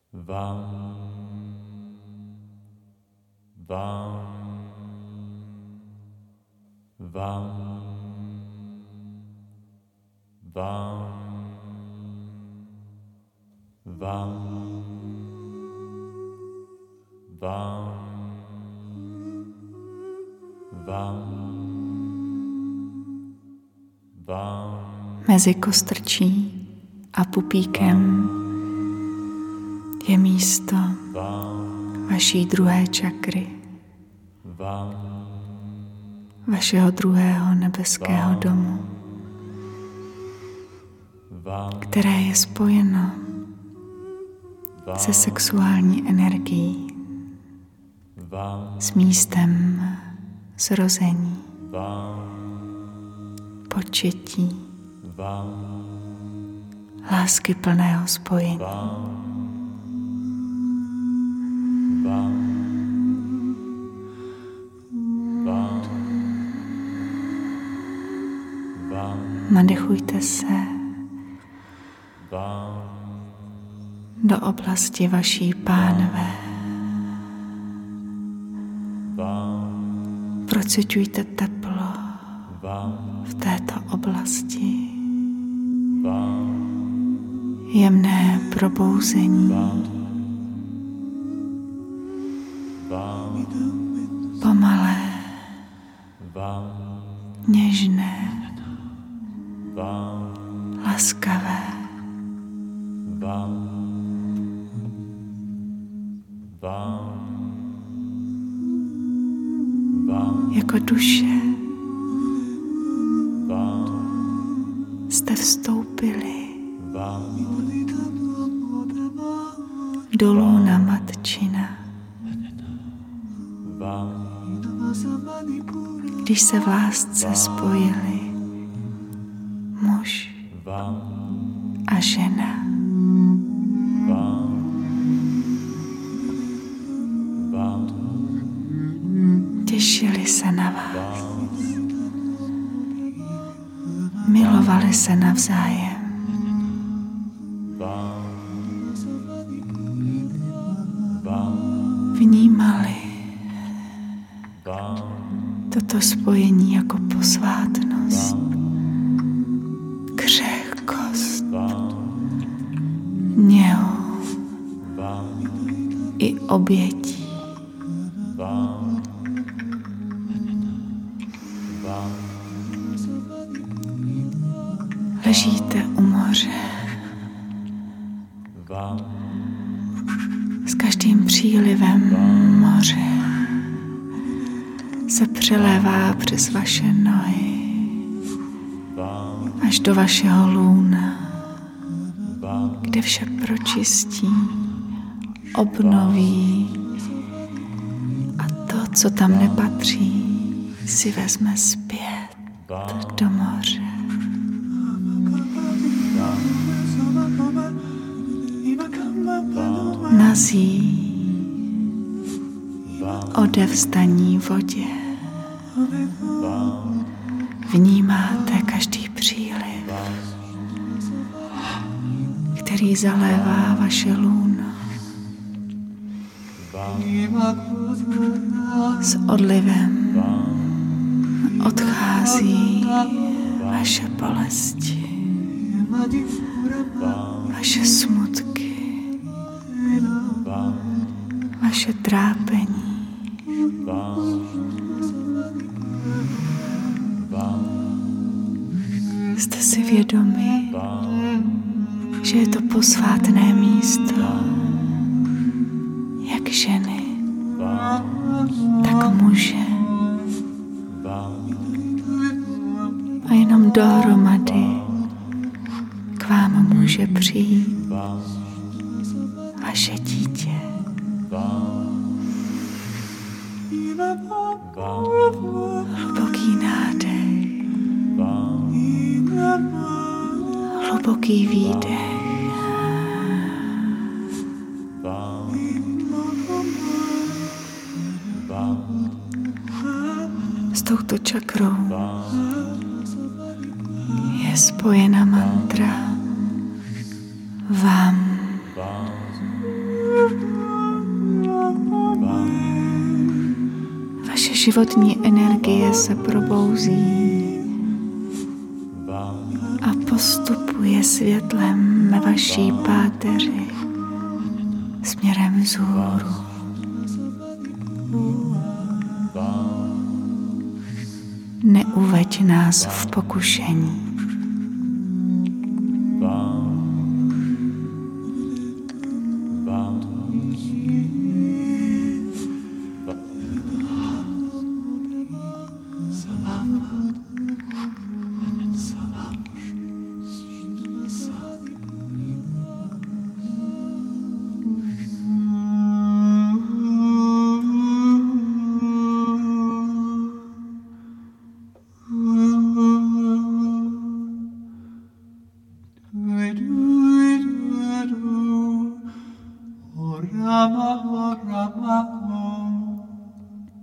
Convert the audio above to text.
Mezi kostrčí a pupíkem je místo vaší druhé čakry, vašeho druhého nebeského domu, které je spojeno se sexuální energií, s místem zrození, početí, lásky plného spojení. Nadechujte se do oblasti vaší pánve. Procitujte teplo v této oblasti. Jemné probouzení. Pomalé, něžné, laskavé. Jako duše jste vstoupili dolů na matčina. Když se v lásce spojili muž a žena. Těšili se na vás. Milovali se navzájem. Vnímali toto spojení jako posvátnost, křehkost, něhu i obětí. Ležíte u moře. S každým přílivem moře se přelévá přes vaše nohy až do vašeho lůna, kde vše pročistí, obnoví a to, co tam nepatří, si vezme zpět do moře. Nazí odevzdaní vodě. Vnímáte každý příliv, který zalévá vaše lůno. S odlivem odchází vaše bolesti, vaše smutky, vaše trápení. Jste si vědomi, že je to posvátné místo, jak ženy, tak muže. A jenom dohromady k vám může přijít vaše dítě. Hluboký nádech, hluboký výdech. S touto čakrou je spojena mantra Vam, životní energie se probouzí a postupuje světlem ve vaší páteři směrem vzhůru. Neuveď nás v pokušení. Rama, Rama,